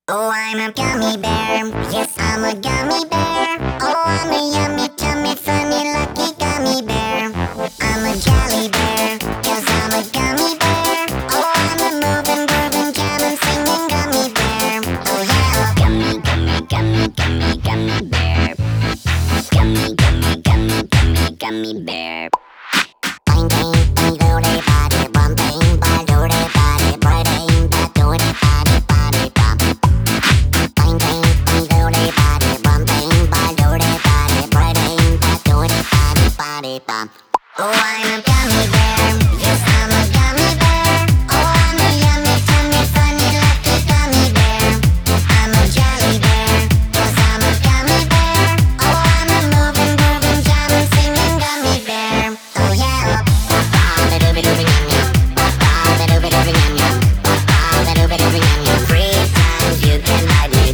Oh, I'm a gummy bear. Yes, I'm a gummy bear. Oh, I'm a yummy, tummy, funny, lucky gummy bear. I'm a jelly bear, 'cause I'm a gummy bear. Oh, I'm a moving, grooving, jamming, singing gummy bear. Oh, yeah. Gummy, gummy, gummy, gummy, gummy bear. Gummy, gummy, gummy, gummy, gummy bear. Bang, bang, bang, doody, body, bum, bang, bang, doody, body, bang, bang, doody, body, body, bum. Bang, bang, bang, doody, body, bum, bang, bang, doody, body, bang, bang, doody, body, body, bum. Oh, I'm a gummy bear. Yes, I'm a gummy bear. Oh, I'm a yummy, tummy, funny, lucky gummy bear. I'm a jelly bear, 'cause I'm a gummy bear. Oh, I'm a moving, grooving, jamming, singing gummy bear. Oh, yeah. Free times you can ride me.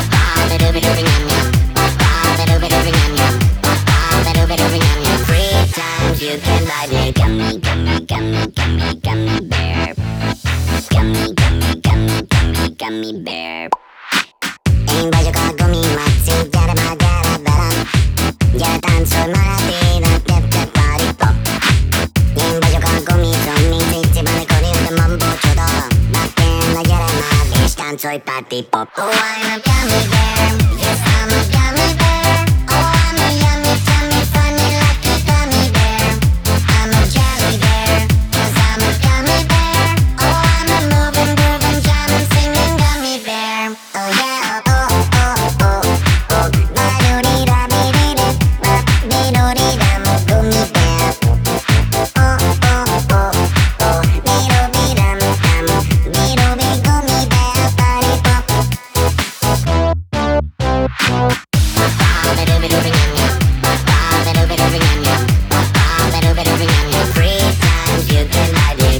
Free times you can ride me. Gummy, gummy, gummy, gummy, gummy bear. Gummy, gummy, gummy, gummy, gummy bear. Ing baju ka gumi matsi jara magara baram. Jara tansul maratira tep tep party pop. Ing baju ka gumi zonni zizi bale kori the mambo chodo. Nakken na jara magish tansoy party pop. Oh, I'm a gummy bear. Yes, I'm a gummy bear. Oh, I'm a yummy, tummy, funny, lucky gummy bear. I'm a jelly bear, 'cause I'm a gummy bear. Oh, I'm a moving, grooving, jamming, singing gummy bear. Oh, yeah. Oh, oh, oh, oh. Ba-do-dee-da, be-dee-dee, ba-dee-do-dee-da, mo gummy bear. Oh, oh, oh, oh. Be-do-be-dum, dum, be-do-be gummy bear, party pop. Free times you can ride me.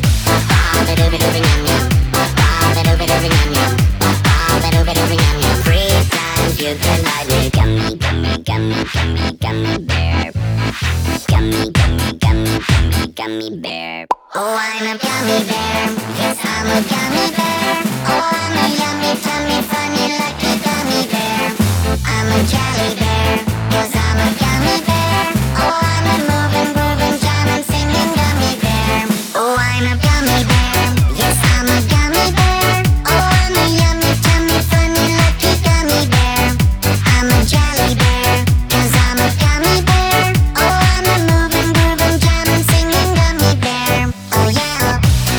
Free times you can ride me. Gummy, gummy, gummy, gummy, gummy bear. Gummy, gummy, gummy, gummy, gummy bear. Oh, I'm a gummy bear. Yes, I'm a gummy bear. Oh, I'm a yummy, tummy, funny, lucky gummy bear. I'm a jelly bear, 'cause I'm a gummy bear. Oh, I'm a moving, grooving, jamming, singing gummy bear. Oh, I'm a gummy bear. Yes, I'm a gummy bear. Oh, I'm a yummy, tummy, funny, lucky gummy bear. I'm a jelly bear, 'cause I'm a gummy bear. Oh, I'm a moving, grooving, jamming, singing gummy bear. Oh, yeah.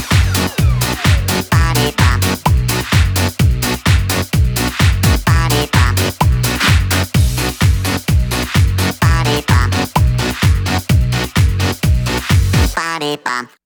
Party pop. Party pop. Party pop. Party pop.